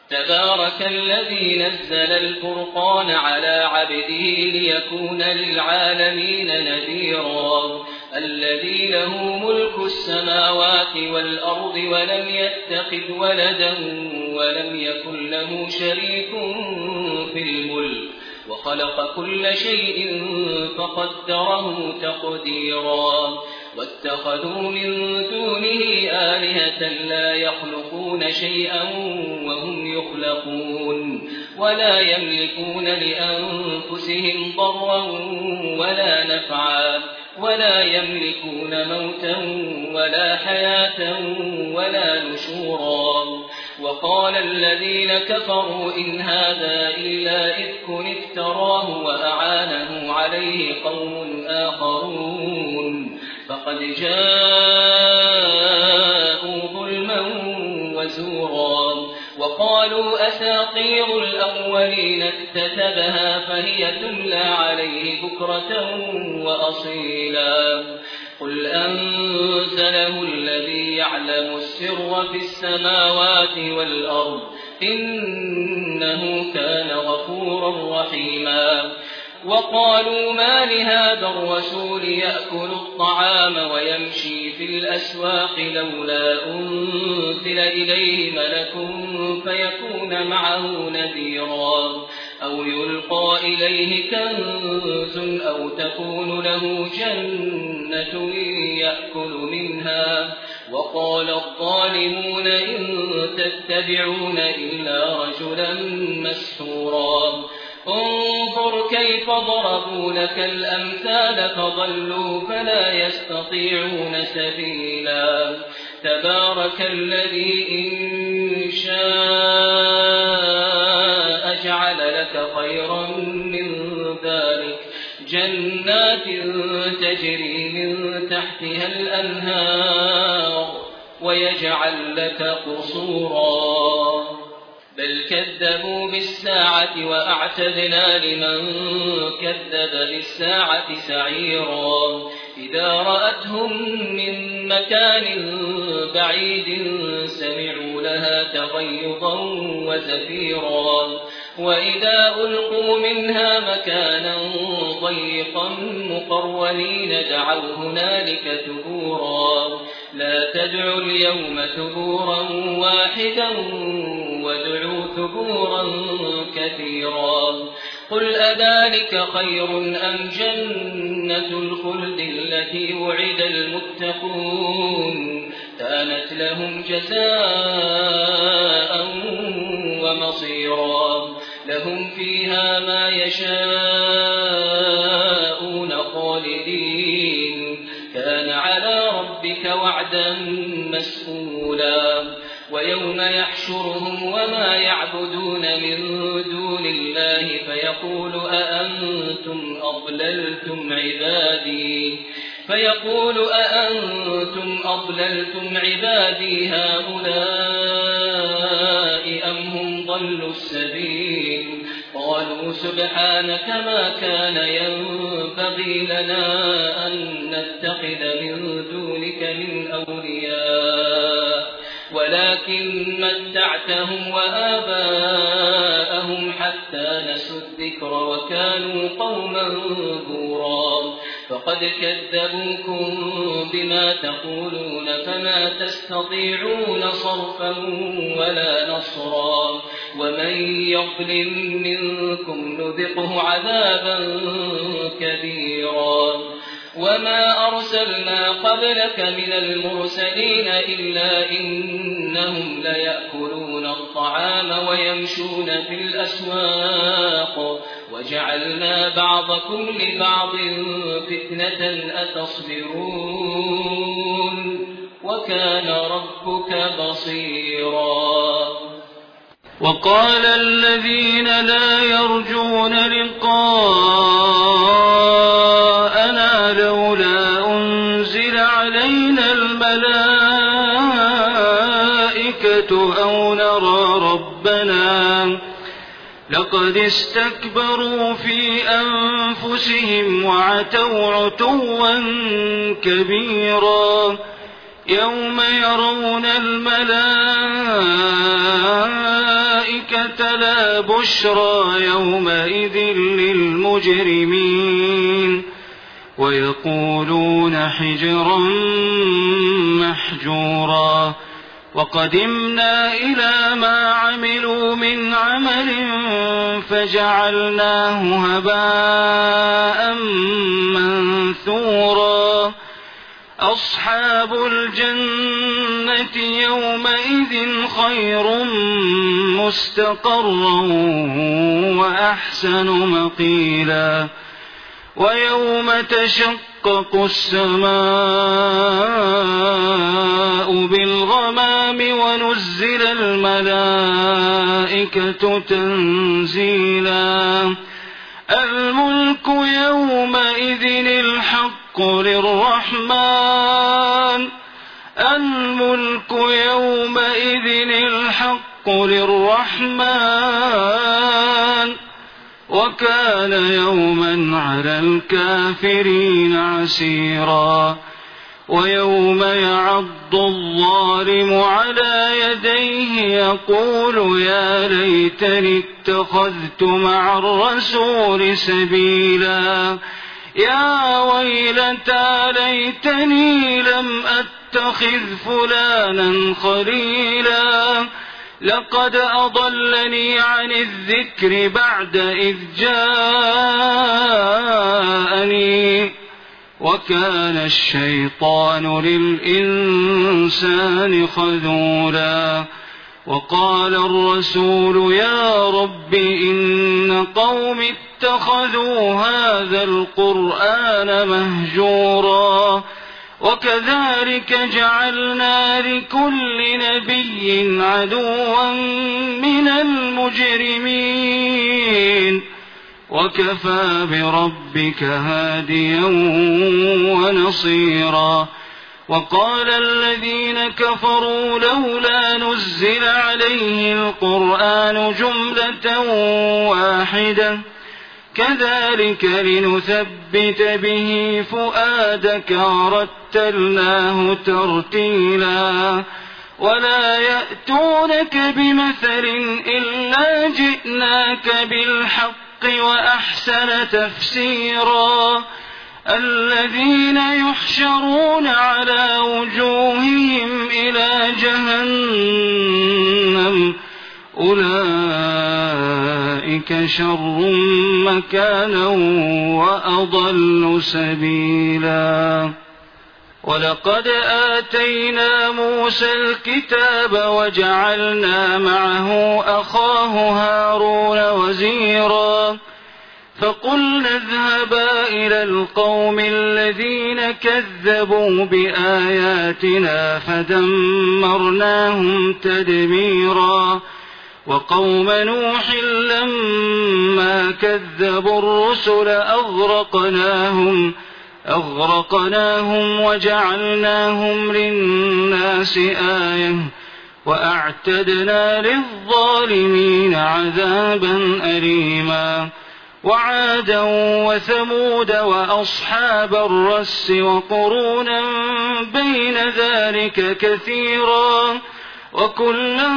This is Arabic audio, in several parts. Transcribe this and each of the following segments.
تبارك الذي نزل الفرقان على عبده ليكون للعالمين نذيرا الذي له ملك السماوات والأرض ولم يتخذ ولدا ولم يكن له شريك في الملك وخلق كل شيء فقدره تقديرا واتخذوا من دونه آلهة لا يخلقون شيئا وهم يخلقون ولا يملكون لأنفسهم ضرا ولا نفعا ولا يملكون موتا ولا حياة ولا نشورا وقال الذين كفروا إن هذا إلا إفك افتراه وأعانه عليه قوم آخرون فقد جاءوا ظلما وزورا وقالوا أساطير الأولين اكتتبها فهي تملى عليه بكرة وأصيلا قل أنزله الذي يعلم السر في السماوات والأرض إنه كان غفورا رحيما وقالوا ما لهذا الرسول يأكل الطعام ويمشي في الأسواق لولا أنزل إليه ملك فيكون معه نذيرا أو يلقى إليه كنز أو تكون له جنة يأكل منها وقال الظالمون إن تتبعون إلا رجلا مسحورا انظر كيف ضربوا لك الأمثال فضلوا فلا يستطيعون سبيلا تبارك الذي إن شاء جعل لك خيرا من ذلك جنات تجري من تحتها الأنهار ويجعل لك قصورا بل كذبوا بالساعة وأعتدنا لمن كذب بالساعة سعيرا إذا رأتهم من مكان بعيد سمعوا لها تغيظا وزفيرا وإذا ألقوا منها مكانا ضيقا مقرنين دعوا هنالك ثبورا لا تدعوا اليوم ثبورا واحدا وادعوا ثبورا كثيرا قل أذلك خير أم جنة الخلد التي وعد المتقون كانت لهم جزاء ومصيرا لهم فيها ما يشاءون خالدين كان على ربك وعدا مسئولا ويوم يحشرهم وما يعبدون من دون الله فيقول أأنتم أضللتم عبادي هؤلاء أم هم ضلوا السبيل قالوا سبحانك ما كان ينبغي لنا أن نتخذ من دونك من أولياء ولكن متعتهم وآباءهم حتى نسوا الذكر وكانوا قوما بورا فقد كذبوكم بما تقولون فما تستطيعون صرفا ولا نصرا ومن يظلم منكم نذقه عذابا كبيرا وما أرسلنا قبلك من المرسلين إلا إنهم ليأكلون الطعام ويمشون في الأسواق وجعلنا بعضكم لبعض فتنة أتصبرون وكان ربك بصيرا وقال الذين لا يرجون لقاءنا لولا أنزل علينا الملائكة أو نرى ربنا لقد استكبروا في أنفسهم وعتوا عتوا كبيرا يوم يرون الملائكة الملائكة لا بشرى يومئذ للمجرمين ويقولون حجرا محجورا وقدمنا إلى ما عملوا من عمل فجعلناه هباء منثورا أصحاب الجنة يومئذ خير مستقرا وأحسن مقيلا ويوم تشقق السماء بالغمام ونزل الملائكة تنزيلا الملك يومئذ الحق للرحمن الملك يومئذ الحق للرحمن وكان يوما على الكافرين عسيرا ويوم يعض الظالم على يديه يقول يا ليتني اتخذت مع الرسول سبيلا يا ويلتى ليتني لم أتخذ فلانا خليلا لقد أضلني عن الذكر بعد إذ جاءني وكان الشيطان للإنسان خذولا وقال الرسول يا رب إن قوم اتخذوا هذا القرآن مهجورا وكذلك جعلنا لكل نبي عدوا من المجرمين وكفى بربك هاديا ونصيرا وقال الذين كفروا لولا نزل عليه القرآن جملة واحدة كذلك لنثبت به فؤادك ورتلناه ترتيلا ولا يأتونك بمثل إلا جئناك بالحق وأحسن تفسيرا الذين يحشرون على وجوههم إلى جهنم أولئك شر مكانا وأضل سبيلا ولقد آتينا موسى الكتاب وجعلنا معه أخاه هارون وزيرا فقلنا اذهبا إلى القوم الذين كذبوا بآياتنا فدمرناهم تدميرا وقوم نوح لما كذبوا الرسل أغرقناهم وجعلناهم للناس آية وأعتدنا للظالمين عذابا أليما وعادا وثمود وأصحاب الرس وقرونا بين ذلك كثيرا وكلا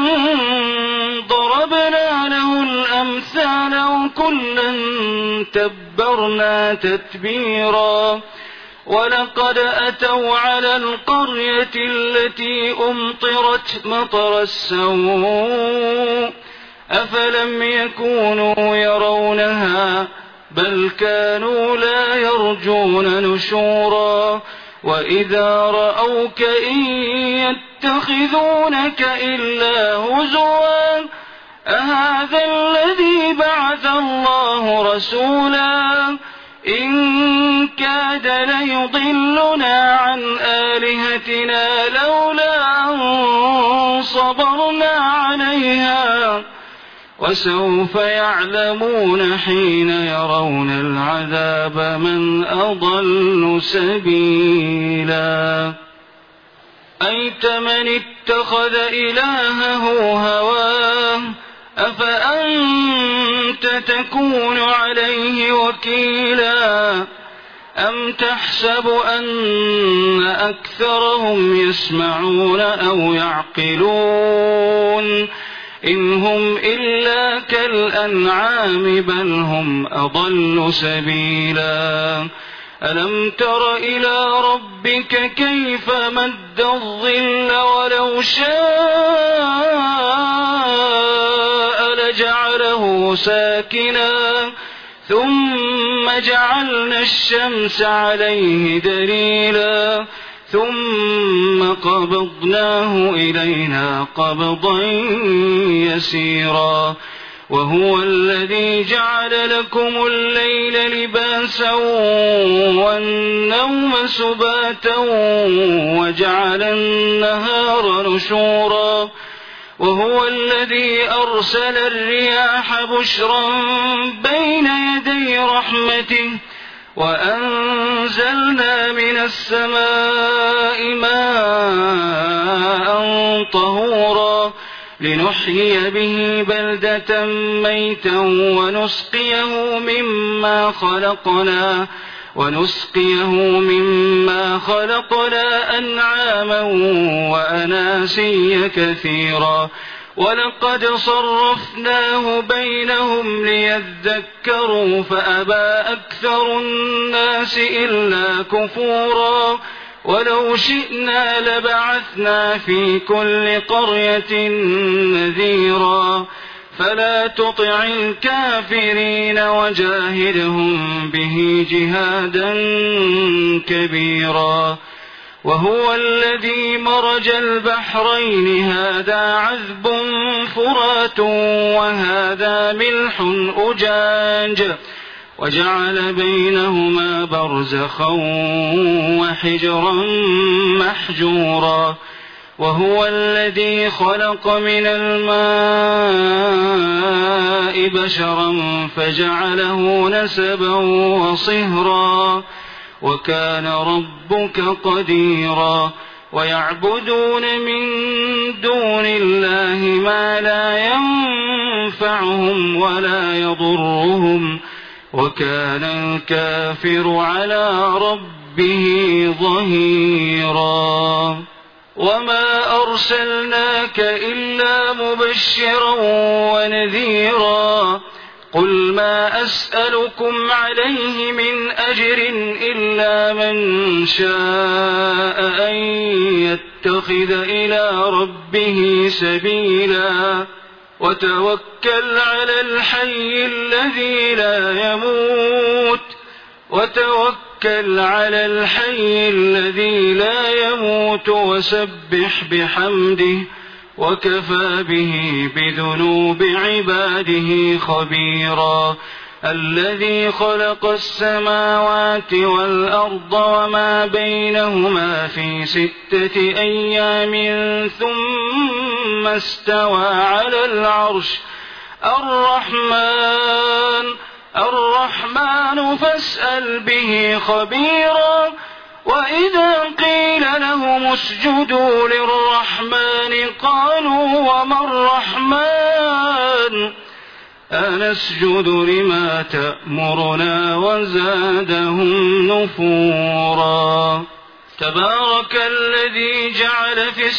ضربنا له الأمثال وكلا تبرنا تتبيرا ولقد أتوا على القرية التي أمطرت مطر السوء أفلم يكونوا يرونها بل كانوا لا يرجون نشورا وإذا رأوك إن يتخذونك إلا هزوا أهذا الذي بعث الله رسولا إن كاد ليضلنا عن آلهتنا لولا أن صبرنا عليها وسوف يعلمون حين يرون العذاب من أضل سبيلا أيتمن اتخذ إلهه هواه أفأنت تكون عليه وكيلا أم تحسب أن أكثرهم يسمعون أو يعقلون إن هم إلا كالأنعام بل هم أضل سبيلا ألم تر إلى ربك كيف مد الظل ولو شاء لجعله ساكنا ثم جعلنا الشمس عليه دليلا ثم قبضناه إلينا قبضا يسيرا وهو الذي جعل لكم الليل لباسا والنوم سباتا وجعل النهار نشورا وهو الذي أرسل الرياح بشرا بين يدي رحمته وأنزلنا من السماء ماء طهورا لنحيي به بلدة ميتا ونسقيه مما خلقنا أنعاما وأناسيا كثيرا ولقد صرفناه بينهم ليذكروا فأبى أكثر الناس إلا كفورا ولو شئنا لبعثنا في كل قرية نذيرا فلا تطع الكافرين وجاهدهم به جهادا كبيرا وهو الذي مرج البحرين هذا عذب فرات وهذا ملح أجاج وجعل بينهما برزخا وحجرا محجورا وهو الذي خلق من الماء بشرا فجعله نسبا وصهرا وكان ربك قديرا ويعبدون من دون الله ما لا ينفعهم ولا يضرهم وكان الكافر على ربه ظهيرا وما أرسلناك إلا مبشرا ونذيرا قل ما أسألكم عليه من أجر إلا من شاء أن يتخذ إلى ربه سبيلا وتوكل على الحي الذي لا يموت وسبح بحمده وكفى به بذنوب عباده خبيرا الذي خلق السماوات والأرض وما بينهما في 6 أيام ثم استوى على العرش الرحمن فاسأل به خبيرا وإذا قيل لهم اسجدوا للرحمن قالوا وما الرحمن أنسجد لما تأمرنا وزادهم نفورا تبارك الذي جعل في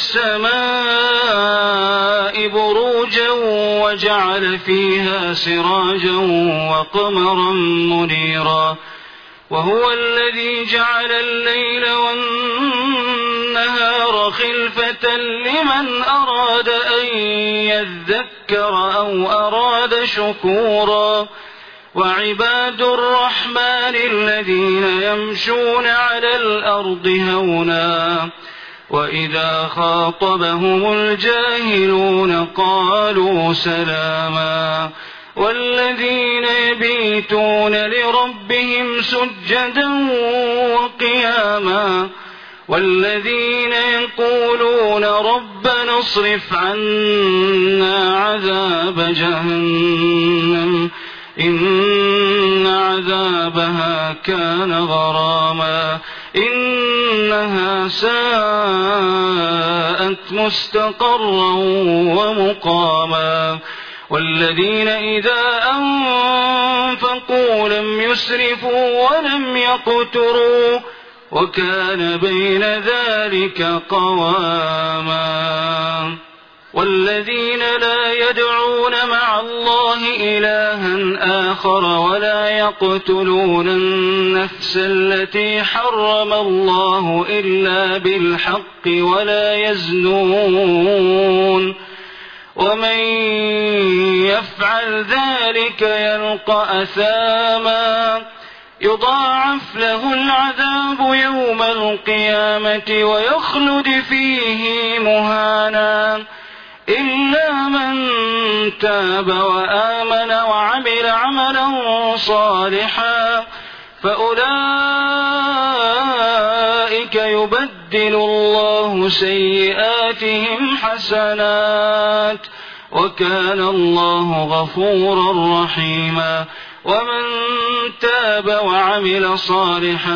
السماء بروجا وجعل فيها سراجا وقمرا منيرا وهو الذي جعل الليل والنهار خلفة لمن أراد أن يذكر أو أراد شكورا وعباد الرحمن الذين يمشون على الأرض هونا وإذا خاطبهم الجاهلون قالوا سلاما والذين يبيتون لربهم سجدا وقياما والذين يقولون ربنا اصرف عنا عذاب جهنم إن عذابها كان غراما إنها ساءت مستقرا ومقاما والذين إذا أنفقوا لم يسرفوا ولم يقتروا وكان بين ذلك قواما والذين لا يدعون مع الله إلها آخر ولا يقتلون النفس التي حرم الله إلا بالحق ولا يزنون ومن يفعل ذلك يلقى أثاما يضاعف له العذاب يوم القيامة ويخلد فيه مهانا إلا من تاب وآمن وعمل عملا صالحا فأولئك يبدل الله سيئاتهم حسنات وكان الله غفورا رحيما ومن تاب وعمل صالحا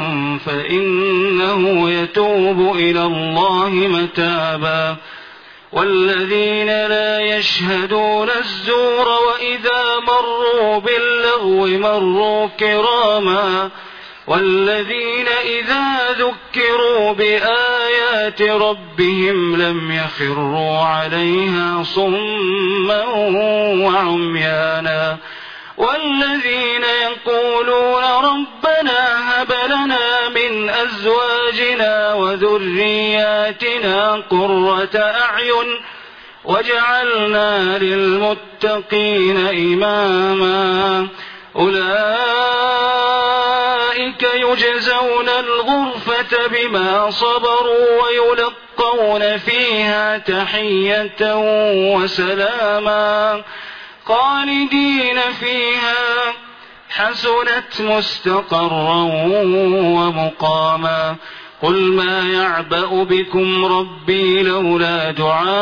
فإنه يتوب إلى الله متابا والذين لا يشهدون الزور وإذا مروا باللغو مروا كراما والذين إذا ذكروا بآيات ربهم لم يخروا عليها صما وعميانا والذين يقولون ربنا هب لنا من أزواجنا وذرياتنا قرة أعين واجعلنا للمتقين إماما أولئك يجزون الغرفة بما صبروا ويلقون فيها تحية وسلاما خالدين فيها حسنت مستقرا ومقاما قل ما يعبأ بكم ربي لولا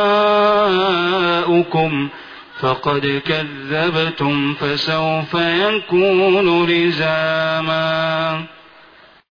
دعاؤكم فقد كذبتم فسوف يكون لزاما